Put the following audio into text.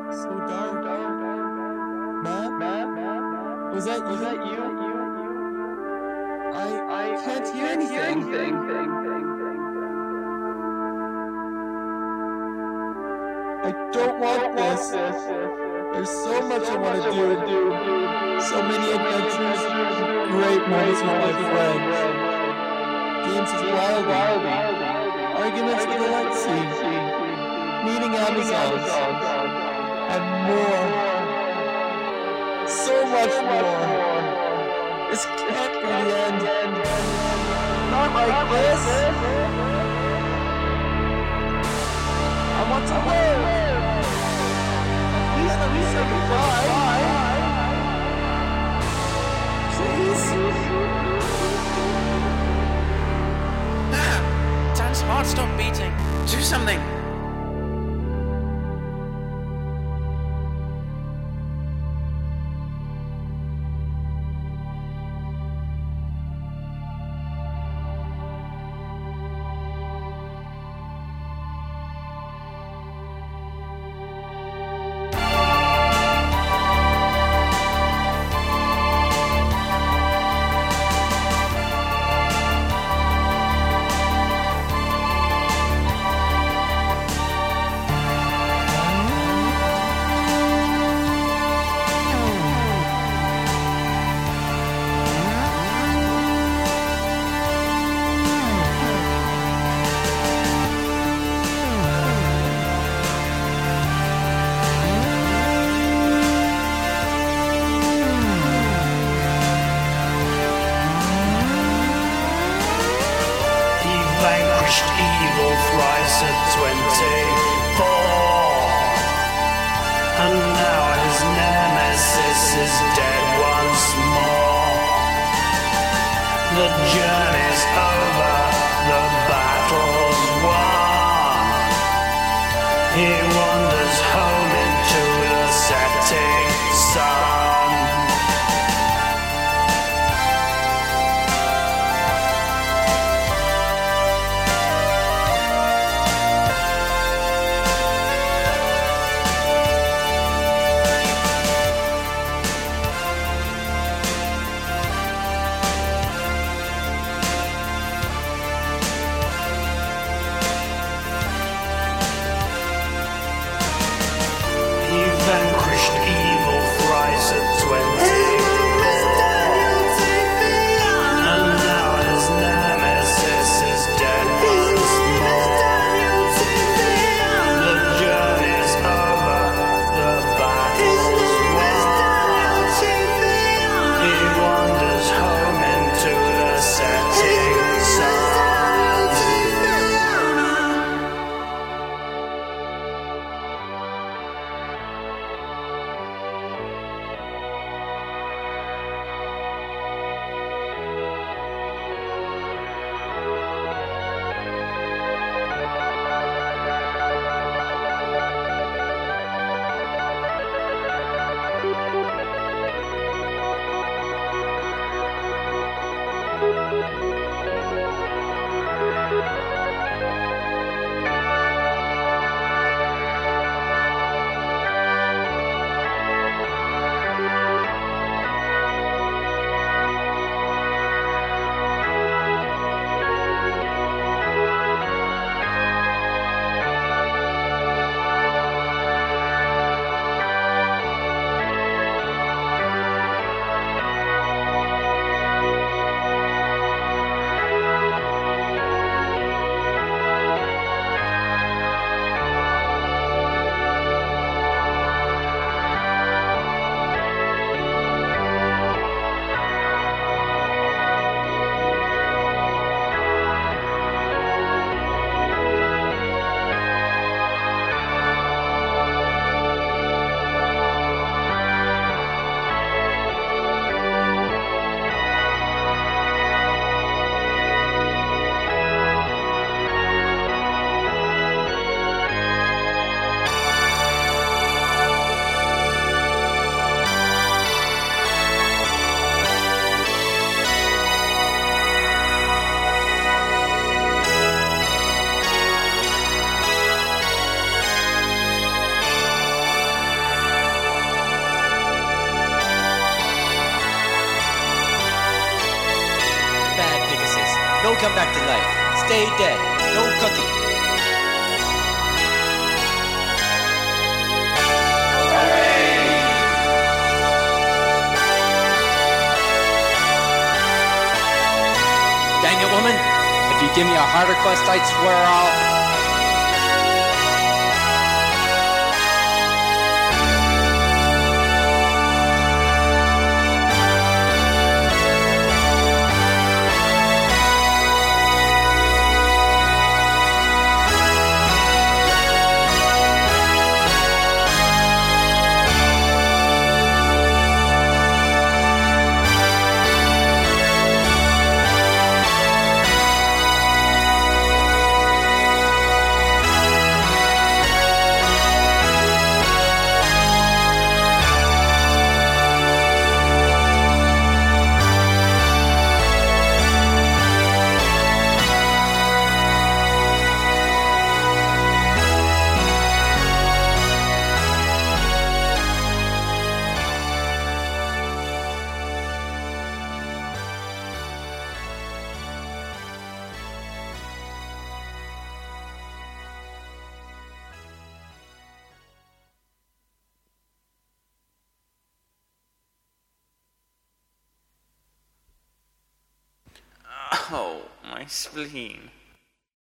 So dark. Matt? Was that you? I can't hear anything. I don't want this. There's so much I want to do. So many adventures, great moments with my friends, games with Wildly, arguments with Alexi, meeting Amazons, and more. So much more. This can't be the end. Not like this. I want to live. Please let me say goodbye. Please. Dan's heart stopped beating. Do something. Evil thrice at 24, and now his nemesis is dead once more. The journey's over, the battle's won. He wanders home into the setting sun. come back to life. Stay dead. No cooking. Dang it, woman. If you give me a harder quest, I'd swear I'll... Oh, my spleen.